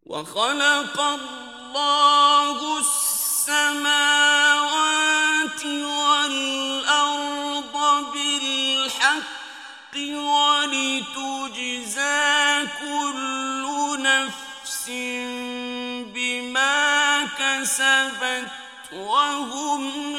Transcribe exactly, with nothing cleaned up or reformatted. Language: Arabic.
وخلق الله السماوات والأرض بالحق ولتجزى كل نفس بما كسبت وهم